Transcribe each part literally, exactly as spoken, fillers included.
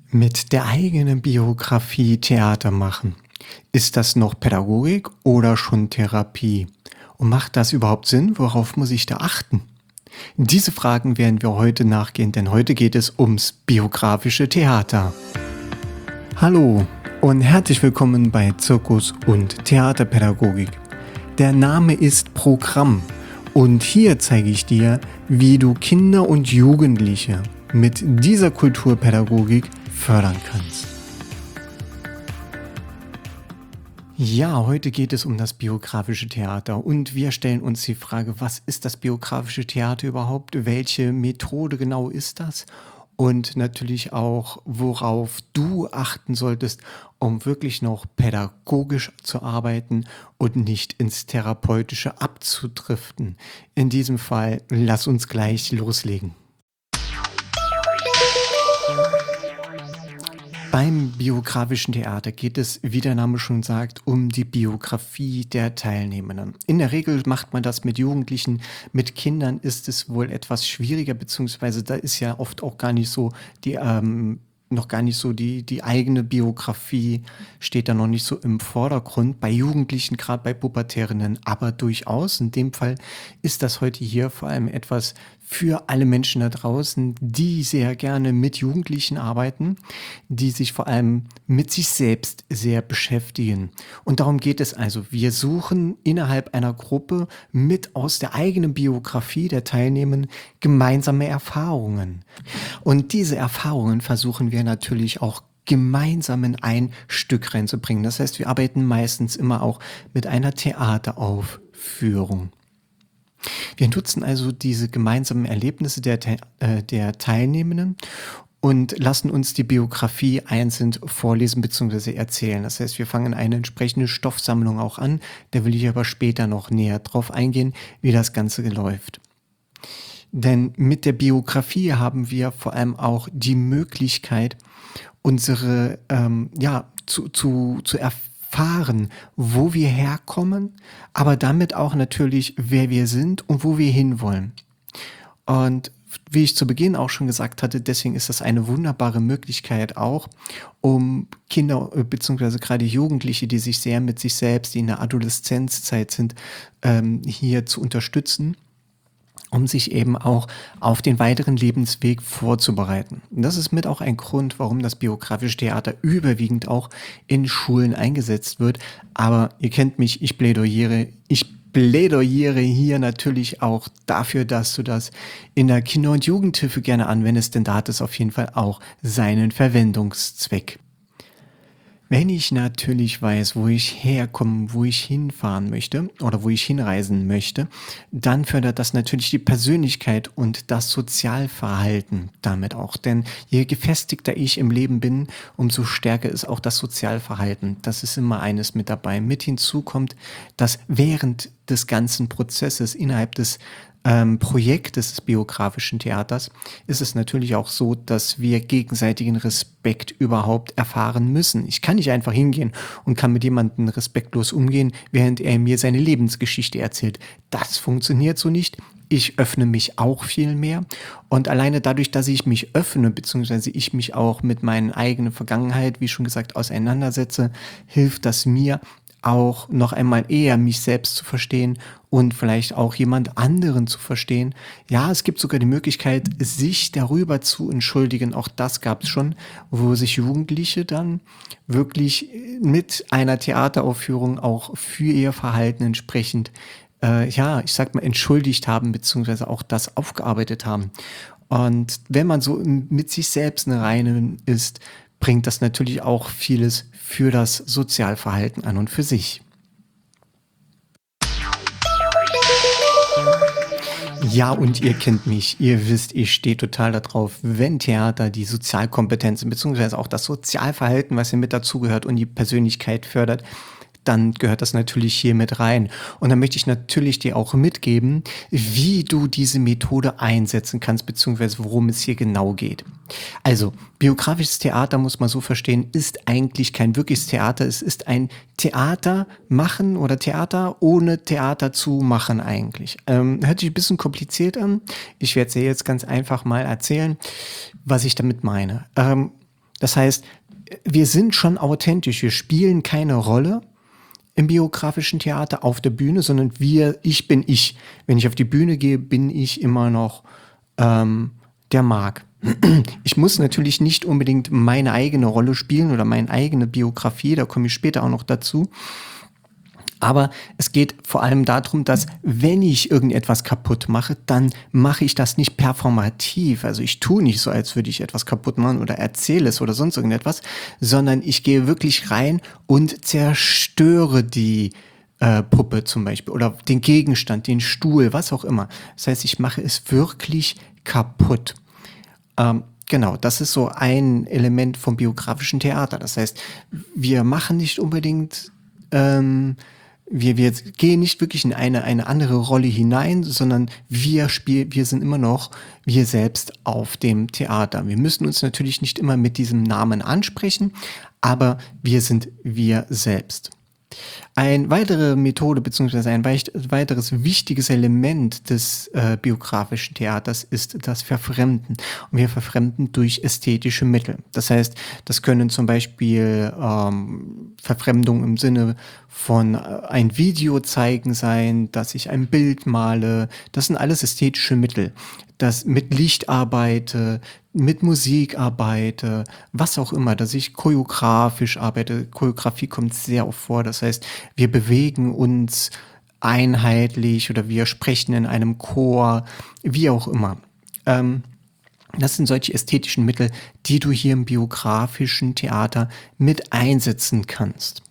Mit der eigenen Biografie Theater machen. Ist das noch Pädagogik oder schon Therapie? Und macht das überhaupt Sinn? Worauf muss ich da achten? Diese Fragen werden wir heute nachgehen, denn heute geht es ums biografische Theater. Hallo und herzlich willkommen bei Zirkus und Theaterpädagogik. Der Name ist Programm und hier zeige ich dir, wie du Kinder und Jugendliche mit dieser Kulturpädagogik fördern kannst. Ja, heute geht es um das biografische Theater und wir stellen uns die Frage, was ist das biografische Theater überhaupt? Welche Methode genau ist das? Und natürlich auch, worauf du achten solltest, um wirklich noch pädagogisch zu arbeiten und nicht ins Therapeutische abzudriften. In diesem Fall, lass uns gleich loslegen. Beim biografischen Theater geht es, wie der Name schon sagt, um die Biografie der Teilnehmenden. In der Regel macht man das mit Jugendlichen, mit Kindern ist es wohl etwas schwieriger, beziehungsweise da ist ja oft auch gar nicht so die, ähm, noch gar nicht so die, die eigene Biografie steht da noch nicht so im Vordergrund. Bei Jugendlichen, gerade bei Pubertärinnen, aber durchaus. In dem Fall ist das heute hier vor allem etwas für alle Menschen da draußen, die sehr gerne mit Jugendlichen arbeiten, die sich vor allem mit sich selbst sehr beschäftigen. Und darum geht es also. Wir suchen innerhalb einer Gruppe mit aus der eigenen Biografie der Teilnehmenden gemeinsame Erfahrungen. Und diese Erfahrungen versuchen wir natürlich auch gemeinsam in ein Stück reinzubringen. Das heißt, wir arbeiten meistens immer auch mit einer Theateraufführung. Wir nutzen also diese gemeinsamen Erlebnisse der, äh, der Teilnehmenden und lassen uns die Biografie einzeln vorlesen bzw. erzählen. Das heißt, wir fangen eine entsprechende Stoffsammlung auch an. Da will ich aber später noch näher drauf eingehen, wie das Ganze läuft. Denn mit der Biografie haben wir vor allem auch die Möglichkeit, unsere, ähm, ja, zu, zu, zu erfahren, erfahren, wo wir herkommen, aber damit auch natürlich, wer wir sind und wo wir hinwollen. Und wie ich zu Beginn auch schon gesagt hatte, deswegen ist das eine wunderbare Möglichkeit auch, um Kinder bzw. gerade Jugendliche, die sich sehr mit sich selbst, die in der Adoleszenzzeit sind, ähm, hier zu unterstützen, um sich eben auch auf den weiteren Lebensweg vorzubereiten. Und das ist mit auch ein Grund, warum das biografische Theater überwiegend auch in Schulen eingesetzt wird. Aber ihr kennt mich, ich plädiere, ich plädiere hier natürlich auch dafür, dass du das in der Kinder- und Jugendhilfe gerne anwendest, denn da hat es auf jeden Fall auch seinen Verwendungszweck. Wenn ich natürlich weiß, wo ich herkomme, wo ich hinfahren möchte oder wo ich hinreisen möchte, dann fördert das natürlich die Persönlichkeit und das Sozialverhalten damit auch. Denn je gefestigter ich im Leben bin, umso stärker ist auch das Sozialverhalten. Das ist immer eines mit dabei. Mit hinzu kommt, dass während des ganzen Prozesses innerhalb des Ähm, Projekt des biografischen Theaters ist es natürlich auch so, dass wir gegenseitigen Respekt überhaupt erfahren müssen. Ich kann nicht einfach hingehen und kann mit jemandem respektlos umgehen, während er mir seine Lebensgeschichte erzählt. Das funktioniert so nicht. Ich öffne mich auch viel mehr und alleine dadurch, dass ich mich öffne, beziehungsweise ich mich auch mit meiner eigenen Vergangenheit, wie schon gesagt, auseinandersetze, hilft das mir, auch noch einmal eher mich selbst zu verstehen und vielleicht auch jemand anderen zu verstehen. Ja, es gibt sogar die Möglichkeit, sich darüber zu entschuldigen. Auch das gab es schon, wo sich Jugendliche dann wirklich mit einer Theateraufführung auch für ihr Verhalten entsprechend, äh, ja, ich sag mal, entschuldigt haben, beziehungsweise auch das aufgearbeitet haben. Und wenn man so mit sich selbst eine Reine ist, bringt das natürlich auch vieles für das Sozialverhalten an und für sich. Ja, und ihr kennt mich, ihr wisst, ich stehe total darauf, wenn Theater die Sozialkompetenzen bzw. auch das Sozialverhalten, was hier mit dazugehört und die Persönlichkeit fördert, dann gehört das natürlich hier mit rein. Und dann möchte ich natürlich dir auch mitgeben, wie du diese Methode einsetzen kannst, beziehungsweise worum es hier genau geht. Also, biografisches Theater, muss man so verstehen, ist eigentlich kein wirkliches Theater. Es ist ein Theater machen oder Theater ohne Theater zu machen eigentlich. Ähm, hört sich ein bisschen kompliziert an. Ich werde es dir jetzt ganz einfach mal erzählen, was ich damit meine. Ähm, Das heißt, wir sind schon authentisch. Wir spielen keine Rolle im biografischen Theater auf der Bühne, sondern wir, ich bin ich. Wenn ich auf die Bühne gehe, bin ich immer noch ähm, der Marc. Ich muss natürlich nicht unbedingt meine eigene Rolle spielen oder meine eigene Biografie, da komme ich später auch noch dazu. Aber es geht vor allem darum, dass wenn ich irgendetwas kaputt mache, dann mache ich das nicht performativ. Also ich tue nicht so, als würde ich etwas kaputt machen oder erzähle es oder sonst irgendetwas, sondern ich gehe wirklich rein und zerstöre die äh, Puppe zum Beispiel oder den Gegenstand, den Stuhl, was auch immer. Das heißt, ich mache es wirklich kaputt. Ähm, genau, das ist so ein Element vom biografischen Theater. Das heißt, wir machen nicht unbedingt... Ähm, Wir, wir gehen nicht wirklich in eine, eine andere Rolle hinein, sondern wir spielen, wir sind immer noch wir selbst auf dem Theater. Wir müssen uns natürlich nicht immer mit diesem Namen ansprechen, aber wir sind wir selbst. Eine weitere Methode bzw. ein weit- weiteres wichtiges Element des äh, biografischen Theaters ist das Verfremden. Und wir verfremden durch ästhetische Mittel. Das heißt, das können zum Beispiel ähm, Verfremdung im Sinne von äh, ein Video zeigen sein, dass ich ein Bild male. Das sind alles ästhetische Mittel. Dass mit Licht arbeite, mit Musik arbeite, was auch immer, dass ich choreografisch arbeite. Choreografie kommt sehr oft vor. Das heißt, wir bewegen uns einheitlich oder wir sprechen in einem Chor, wie auch immer. Ähm, das sind solche ästhetischen Mittel, die du hier im biografischen Theater mit einsetzen kannst.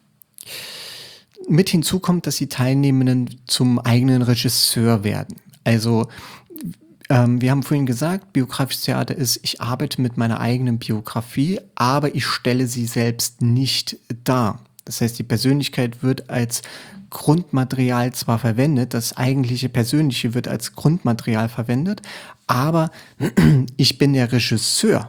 Mit hinzu kommt, dass die Teilnehmenden zum eigenen Regisseur werden. Also ähm, wir haben vorhin gesagt, biografisches Theater ist, ich arbeite mit meiner eigenen Biografie, aber ich stelle sie selbst nicht dar. Das heißt, die Persönlichkeit wird als Grundmaterial zwar verwendet, das eigentliche Persönliche wird als Grundmaterial verwendet, aber ich bin der Regisseur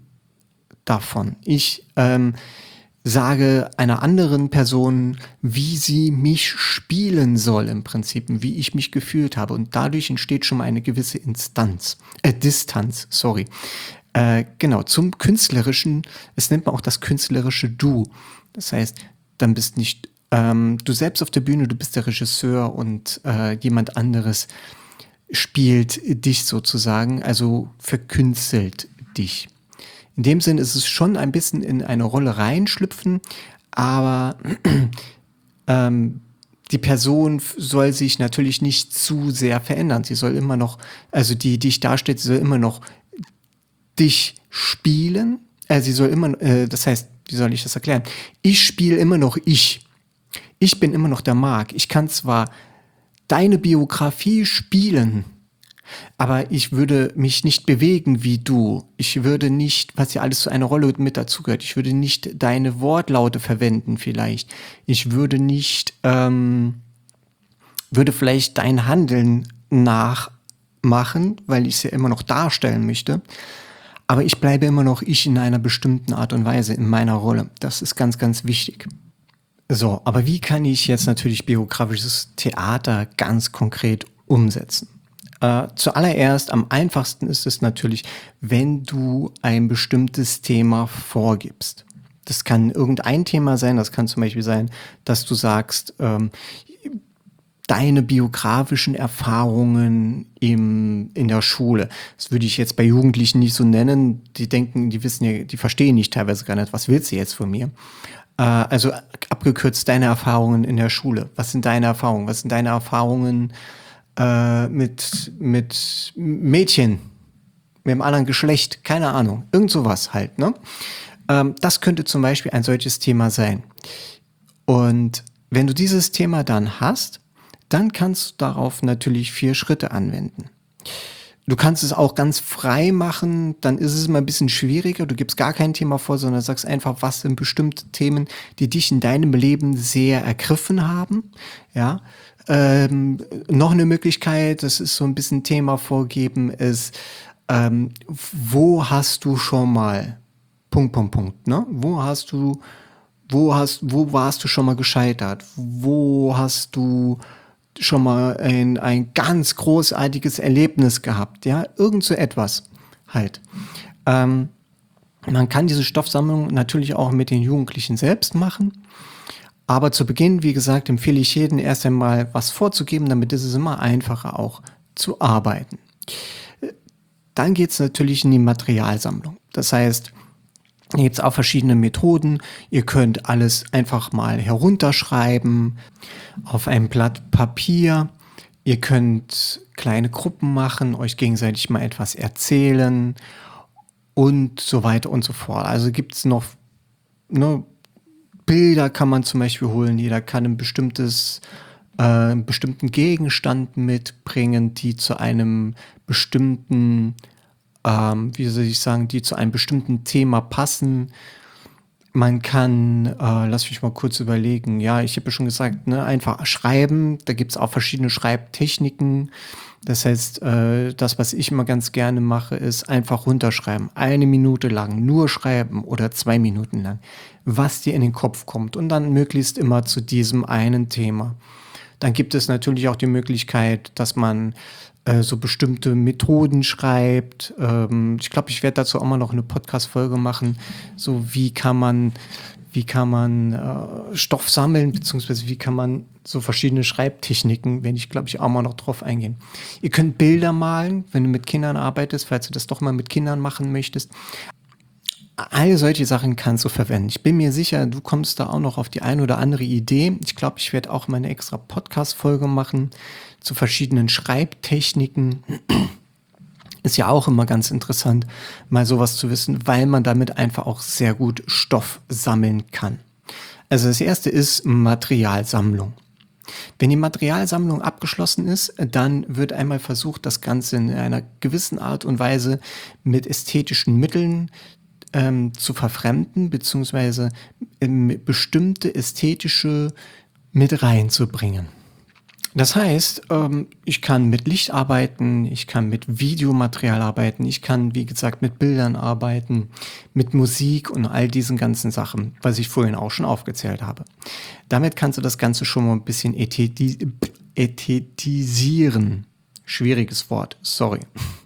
davon. Ich ähm, sage einer anderen Person, wie sie mich spielen soll im Prinzip, wie ich mich gefühlt habe. Und dadurch entsteht schon mal eine gewisse Instanz, äh, Distanz, sorry. Äh, genau, zum Künstlerischen, es nennt man auch das künstlerische Du. Das heißt, dann bist nicht ähm, du selbst auf der Bühne, du bist der Regisseur und äh, jemand anderes spielt dich sozusagen, also verkünstelt dich. In dem Sinn ist es schon ein bisschen in eine Rolle reinschlüpfen, aber ähm, die Person f- soll sich natürlich nicht zu sehr verändern. Sie soll immer noch, also die, die dich darstellt, sie soll immer noch dich spielen. Äh, sie soll immer, äh, das heißt, wie soll ich das erklären? Ich spiele immer noch ich. Ich bin immer noch der Marc. Ich kann zwar deine Biografie spielen, aber ich würde mich nicht bewegen wie du. Ich würde nicht, was ja alles zu einer Rolle mit dazugehört, ich würde nicht deine Wortlaute verwenden vielleicht. Ich würde nicht, ähm, würde vielleicht dein Handeln nachmachen, weil ich es ja immer noch darstellen möchte. Aber ich bleibe immer noch ich in einer bestimmten Art und Weise, in meiner Rolle. Das ist ganz, ganz wichtig. So, aber wie kann ich jetzt natürlich biografisches Theater ganz konkret umsetzen? Äh, zuallererst, am einfachsten ist es natürlich, wenn du ein bestimmtes Thema vorgibst. Das kann irgendein Thema sein, das kann zum Beispiel sein, dass du sagst, ähm, deine biografischen Erfahrungen im, in der Schule. Das würde ich jetzt bei Jugendlichen nicht so nennen. Die denken, die wissen ja, die verstehen nicht teilweise gar nicht, was willst du jetzt von mir? Äh, also abgekürzt deine Erfahrungen in der Schule. Was sind deine Erfahrungen? Was sind deine Erfahrungen äh, mit, mit Mädchen, mit einem anderen Geschlecht? Keine Ahnung. Irgend sowas halt, ne? Ähm, das könnte zum Beispiel ein solches Thema sein. Und wenn du dieses Thema dann hast, dann kannst du darauf natürlich vier Schritte anwenden. Du kannst es auch ganz frei machen, dann ist es immer ein bisschen schwieriger. Du gibst gar kein Thema vor, sondern sagst einfach, was sind bestimmte Themen, die dich in deinem Leben sehr ergriffen haben. Ja, ähm, noch eine Möglichkeit, das ist so ein bisschen Thema vorgeben, ist, ähm, wo hast du schon mal Punkt, Punkt, Punkt, ne? Wo hast du, wo hast, wo warst du schon mal gescheitert? Wo hast du schon mal ein, ein ganz großartiges Erlebnis gehabt, ja, irgend so etwas halt. Ähm, Man kann diese Stoffsammlung natürlich auch mit den Jugendlichen selbst machen. Aber zu Beginn, wie gesagt, empfehle ich jedem erst einmal was vorzugeben, damit ist es immer einfacher auch zu arbeiten. Dann geht es natürlich in die Materialsammlung. Das heißt, hier gibt es auch verschiedene Methoden. Ihr könnt alles einfach mal herunterschreiben auf ein Blatt Papier. Ihr könnt kleine Gruppen machen, euch gegenseitig mal etwas erzählen und so weiter und so fort. Also gibt es noch, ne, Bilder kann man zum Beispiel holen. Jeder kann ein bestimmtes, äh, einen bestimmten Gegenstand mitbringen, die zu einem bestimmten, ähm, wie soll ich sagen, die zu einem bestimmten Thema passen. Man kann, äh, lass mich mal kurz überlegen, ja, ich habe ja schon gesagt, ne, einfach schreiben. Da gibt es auch verschiedene Schreibtechniken. Das heißt, äh, das, was ich immer ganz gerne mache, ist einfach runterschreiben. Eine Minute lang nur schreiben oder zwei Minuten lang, was dir in den Kopf kommt. Und dann möglichst immer zu diesem einen Thema. Dann gibt es natürlich auch die Möglichkeit, dass man äh, so bestimmte Methoden schreibt. Ähm, ich glaube, ich werde dazu auch mal noch eine Podcast-Folge machen. So wie kann man, wie kann man äh, Stoff sammeln, beziehungsweise wie kann man so verschiedene Schreibtechniken, werde ich, glaube ich, auch mal noch drauf eingehen. Ihr könnt Bilder malen, wenn du mit Kindern arbeitest, falls du das doch mal mit Kindern machen möchtest. All solche Sachen kannst du verwenden. Ich bin mir sicher, du kommst da auch noch auf die eine oder andere Idee. Ich glaube, ich werde auch mal eine extra Podcast-Folge machen zu verschiedenen Schreibtechniken. Ist ja auch immer ganz interessant, mal sowas zu wissen, weil man damit einfach auch sehr gut Stoff sammeln kann. Also das erste ist Materialsammlung. Wenn die Materialsammlung abgeschlossen ist, dann wird einmal versucht, das Ganze in einer gewissen Art und Weise mit ästhetischen Mitteln ähm, zu verfremden, beziehungsweise ähm, bestimmte ästhetische mit reinzubringen. Das heißt, ähm, ich kann mit Licht arbeiten, ich kann mit Videomaterial arbeiten, ich kann, wie gesagt, mit Bildern arbeiten, mit Musik und all diesen ganzen Sachen, was ich vorhin auch schon aufgezählt habe. Damit kannst du das Ganze schon mal ein bisschen ästheti- ästhetisieren. Schwieriges Wort, sorry.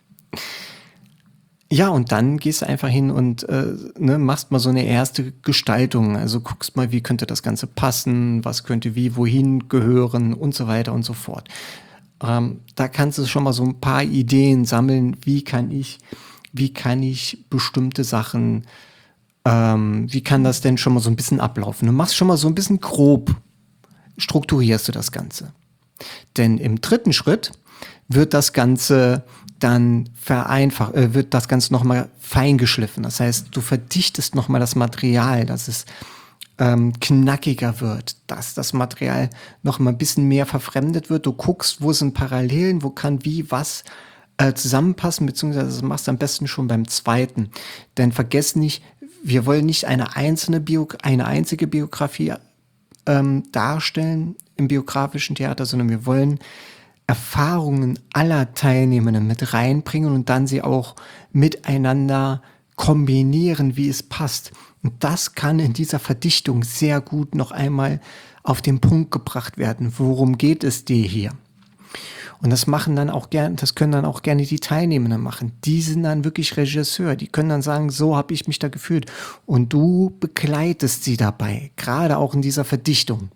Ja, und dann gehst du einfach hin und äh, ne, machst mal so eine erste Gestaltung. Also guckst mal, wie könnte das Ganze passen, was könnte wie wohin gehören und so weiter und so fort. Ähm, da kannst du schon mal so ein paar Ideen sammeln, wie kann ich, wie kann ich bestimmte Sachen, ähm, wie kann das denn schon mal so ein bisschen ablaufen. Du machst schon mal so ein bisschen grob, strukturierst du das Ganze. Denn im dritten Schritt wird das Ganze dann vereinfacht, äh, wird das Ganze nochmal feingeschliffen. Das heißt, du verdichtest nochmal das Material, dass es ähm, knackiger wird, dass das Material nochmal ein bisschen mehr verfremdet wird. Du guckst, wo sind Parallelen, wo kann wie was äh, zusammenpassen, beziehungsweise das machst du am besten schon beim zweiten. Denn vergiss nicht, wir wollen nicht eine einzelne Bio, eine einzige Biografie ähm, darstellen im biografischen Theater, sondern wir wollen Erfahrungen aller Teilnehmenden mit reinbringen und dann sie auch miteinander kombinieren, wie es passt. Und das kann in dieser Verdichtung sehr gut noch einmal auf den Punkt gebracht werden. Worum geht es dir hier? Und das machen dann auch gerne, das können dann auch gerne die Teilnehmenden machen. Die sind dann wirklich Regisseur. Die können dann sagen, so habe ich mich da gefühlt. Und du begleitest sie dabei, gerade auch in dieser Verdichtung.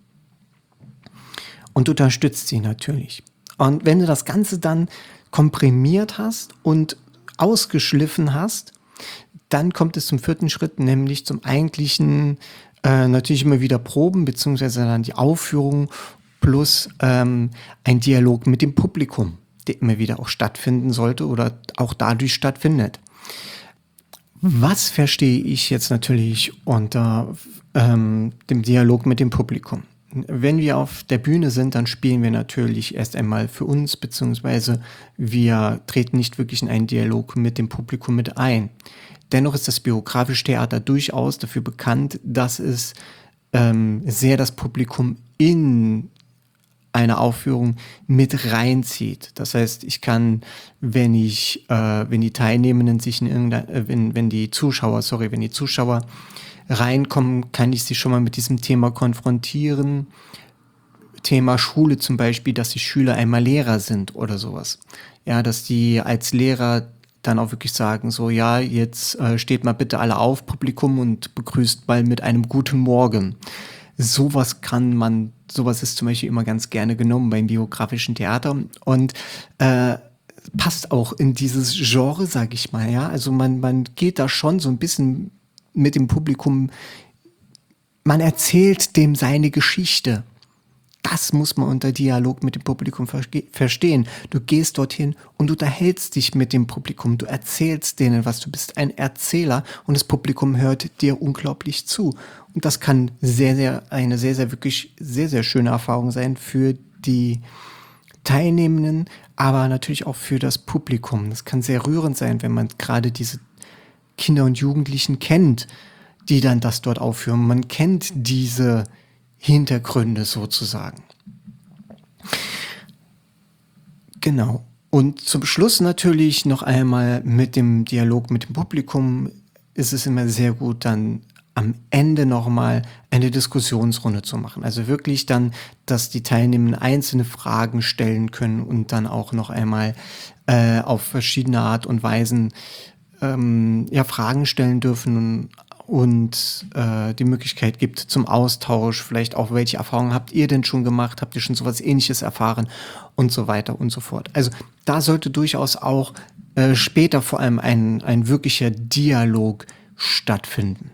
Und du unterstützt sie natürlich. Und wenn du das Ganze dann komprimiert hast und ausgeschliffen hast, dann kommt es zum vierten Schritt, nämlich zum eigentlichen, äh, natürlich immer wieder Proben, beziehungsweise dann die Aufführung plus ähm, ein Dialog mit dem Publikum, der immer wieder auch stattfinden sollte oder auch dadurch stattfindet. Was verstehe ich jetzt natürlich unter ähm, dem Dialog mit dem Publikum? Wenn wir auf der Bühne sind, dann spielen wir natürlich erst einmal für uns, beziehungsweise wir treten nicht wirklich in einen Dialog mit dem Publikum mit ein. Dennoch ist das biografische Theater durchaus dafür bekannt, dass es ähm, sehr das Publikum in eine Aufführung mit reinzieht. Das heißt, ich kann, wenn ich, äh, wenn die Teilnehmenden sich in irgendein, äh, wenn, wenn die Zuschauer, sorry, wenn die Zuschauer reinkommen, kann ich sie schon mal mit diesem Thema konfrontieren. Thema Schule zum Beispiel, dass die Schüler einmal Lehrer sind oder sowas. Ja, dass die als Lehrer dann auch wirklich sagen, so ja, jetzt äh, steht mal bitte alle auf, Publikum, und begrüßt mal mit einem guten Morgen. Sowas kann man, sowas ist zum Beispiel immer ganz gerne genommen beim biografischen Theater und äh, passt auch in dieses Genre, sag ich mal, ja. Also man, man geht da schon so ein bisschen mit dem Publikum, man erzählt dem seine Geschichte. Das muss man unter Dialog mit dem Publikum verste- verstehen. Du gehst dorthin und du unterhältst dich mit dem Publikum. Du erzählst denen was. Du bist ein Erzähler und das Publikum hört dir unglaublich zu. Und das kann sehr, sehr, eine sehr, sehr, wirklich sehr, sehr schöne Erfahrung sein für die Teilnehmenden, aber natürlich auch für das Publikum. Das kann sehr rührend sein, wenn man gerade diese Kinder und Jugendlichen kennt, die dann das dort aufführen. Man kennt diese Hintergründe sozusagen. Genau. Und zum Schluss natürlich noch einmal mit dem Dialog mit dem Publikum ist es immer sehr gut, dann am Ende nochmal eine Diskussionsrunde zu machen. Also wirklich dann, dass die Teilnehmenden einzelne Fragen stellen können und dann auch noch einmal äh, auf verschiedene Art und Weisen ähm, ja, Fragen stellen dürfen und äh, die Möglichkeit gibt zum Austausch, vielleicht auch, welche Erfahrungen habt ihr denn schon gemacht, habt ihr schon sowas Ähnliches erfahren und so weiter und so fort. Also da sollte durchaus auch äh, später vor allem ein, ein wirklicher Dialog stattfinden.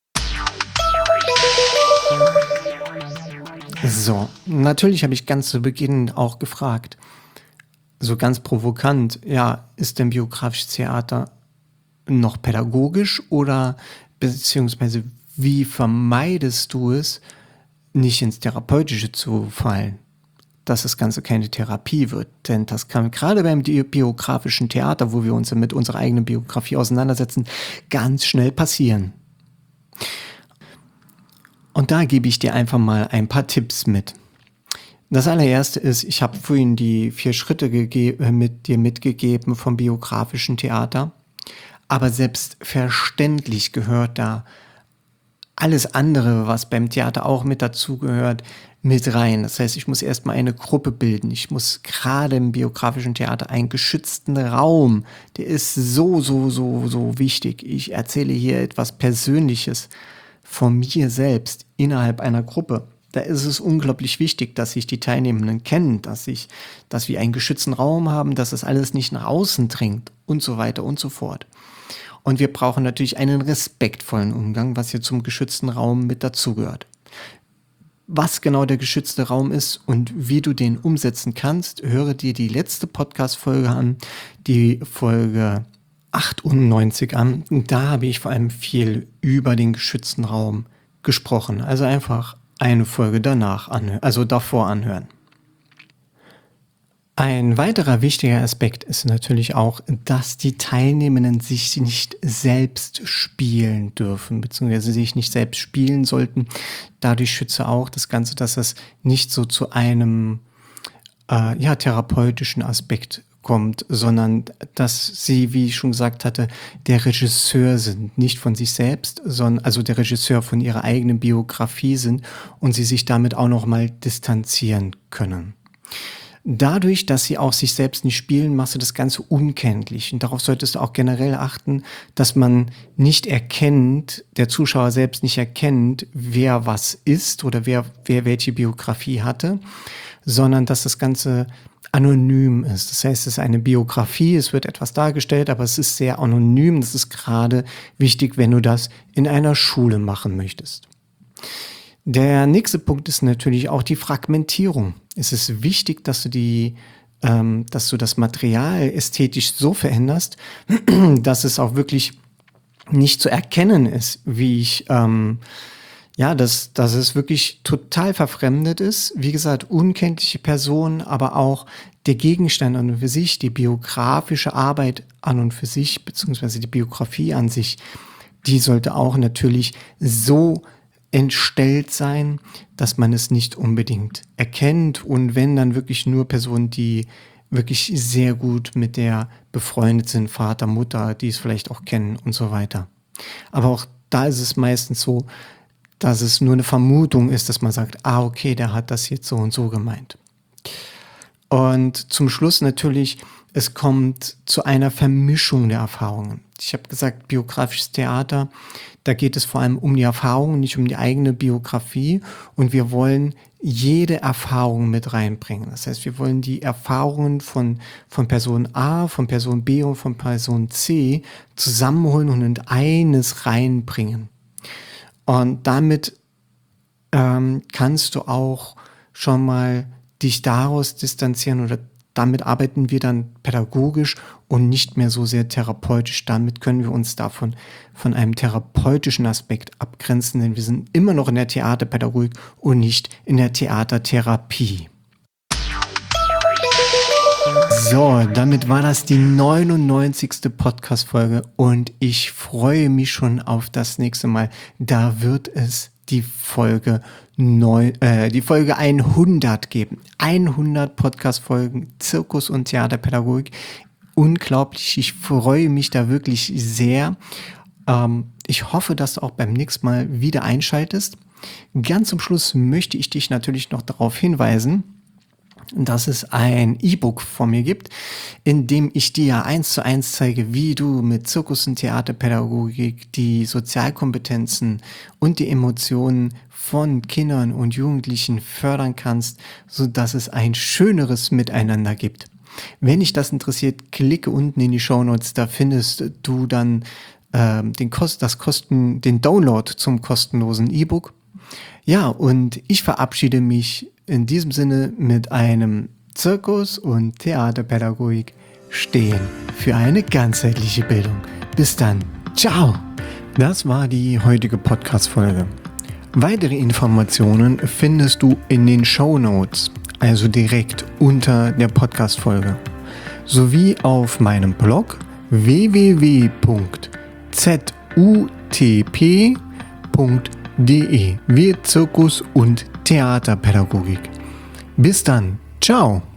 So, natürlich habe ich ganz zu Beginn auch gefragt, so ganz provokant, ja, ist denn biografisches Theater noch pädagogisch oder beziehungsweise wie vermeidest du es, nicht ins Therapeutische zu fallen, dass das Ganze keine Therapie wird? Denn das kann gerade beim biografischen Theater, wo wir uns mit unserer eigenen Biografie auseinandersetzen, ganz schnell passieren. Und da gebe ich dir einfach mal ein paar Tipps mit. Das allererste ist, ich habe vorhin die vier Schritte gege- mit dir mitgegeben vom biografischen Theater. Aber selbstverständlich gehört da alles andere, was beim Theater auch mit dazugehört, mit rein. Das heißt, ich muss erstmal eine Gruppe bilden. Ich muss gerade im biografischen Theater einen geschützten Raum, der ist so, so, so, so wichtig. Ich erzähle hier etwas Persönliches von mir selbst innerhalb einer Gruppe. Da ist es unglaublich wichtig, dass sich die Teilnehmenden kennen, dass, ich, dass wir einen geschützten Raum haben, dass es alles nicht nach außen dringt und so weiter und so fort. Und wir brauchen natürlich einen respektvollen Umgang, was hier zum geschützten Raum mit dazugehört. Was genau der geschützte Raum ist und wie du den umsetzen kannst, höre dir die letzte Podcast-Folge an, die Folge achtundneunzig an. Und da habe ich vor allem viel über den geschützten Raum gesprochen. Also einfach eine Folge danach anhören, also davor anhören. Ein weiterer wichtiger Aspekt ist natürlich auch, dass die Teilnehmenden sich nicht selbst spielen dürfen, beziehungsweise sich nicht selbst spielen sollten. Dadurch schütze auch das Ganze, dass es nicht so zu einem äh, ja, therapeutischen Aspekt kommt, sondern dass sie, wie ich schon gesagt hatte, der Regisseur sind, nicht von sich selbst, sondern also der Regisseur von ihrer eigenen Biografie sind und sie sich damit auch nochmal distanzieren können. Dadurch, dass sie auch sich selbst nicht spielen, machst du das Ganze unkenntlich. Und darauf solltest du auch generell achten, dass man nicht erkennt, der Zuschauer selbst nicht erkennt, wer was ist oder wer, wer welche Biografie hatte, sondern dass das Ganze anonym ist. Das heißt, es ist eine Biografie, es wird etwas dargestellt, aber es ist sehr anonym. Das ist gerade wichtig, wenn du das in einer Schule machen möchtest. Der nächste Punkt ist natürlich auch die Fragmentierung. Es ist wichtig, dass du die, ähm, dass du das Material ästhetisch so veränderst, dass es auch wirklich nicht zu erkennen ist, wie ich, ähm, ja, dass, dass es wirklich total verfremdet ist. Wie gesagt, unkenntliche Personen, aber auch der Gegenstand an und für sich, die biografische Arbeit an und für sich, beziehungsweise die Biografie an sich, die sollte auch natürlich so entstellt sein, dass man es nicht unbedingt erkennt und wenn, dann wirklich nur Personen, die wirklich sehr gut mit der befreundet sind, Vater, Mutter, die es vielleicht auch kennen und so weiter. Aber auch da ist es meistens so, dass es nur eine Vermutung ist, dass man sagt, ah, okay, der hat das jetzt so und so gemeint. Und zum Schluss natürlich Es kommt zu einer Vermischung der Erfahrungen. Ich habe gesagt, biografisches Theater, da geht es vor allem um die Erfahrungen, nicht um die eigene Biografie. Und wir wollen jede Erfahrung mit reinbringen. Das heißt, wir wollen die Erfahrungen von, von Person A, von Person B und von Person C zusammenholen und in eines reinbringen. Und damit ähm, kannst du auch schon mal dich daraus distanzieren, oder damit arbeiten wir dann pädagogisch und nicht mehr so sehr therapeutisch. Damit können wir uns davon von einem therapeutischen Aspekt abgrenzen, denn wir sind immer noch in der Theaterpädagogik und nicht in der Theatertherapie. So, damit war das die neunundneunzigste Podcast-Folge und ich freue mich schon auf das nächste Mal. Da wird es die Folge neun, äh, die Folge hundert geben. hundert Podcast-Folgen Zirkus- und Theaterpädagogik. Unglaublich, ich freue mich da wirklich sehr. Ähm, ich hoffe, dass du auch beim nächsten Mal wieder einschaltest. Ganz zum Schluss möchte ich dich natürlich noch darauf hinweisen, dass es ein E-Book von mir gibt, in dem ich dir eins zu eins zeige, wie du mit Zirkus- und Theaterpädagogik die Sozialkompetenzen und die Emotionen von Kindern und Jugendlichen fördern kannst, sodass es ein schöneres Miteinander gibt. Wenn dich das interessiert, klicke unten in die Shownotes, da findest du dann ähm, den Kost, das Kosten, den Download zum kostenlosen E-Book. Ja, und ich verabschiede mich in diesem Sinne mit einem Zirkus- und Theaterpädagogik stehen für eine ganzheitliche Bildung. Bis dann. Ciao. Das war die heutige Podcast-Folge. Weitere Informationen findest du in den Shownotes, also direkt unter der Podcast-Folge, sowie auf meinem Blog w w w punkt z u t p punkt de wie Zirkus- und Theaterpädagogik. Bis dann. Ciao.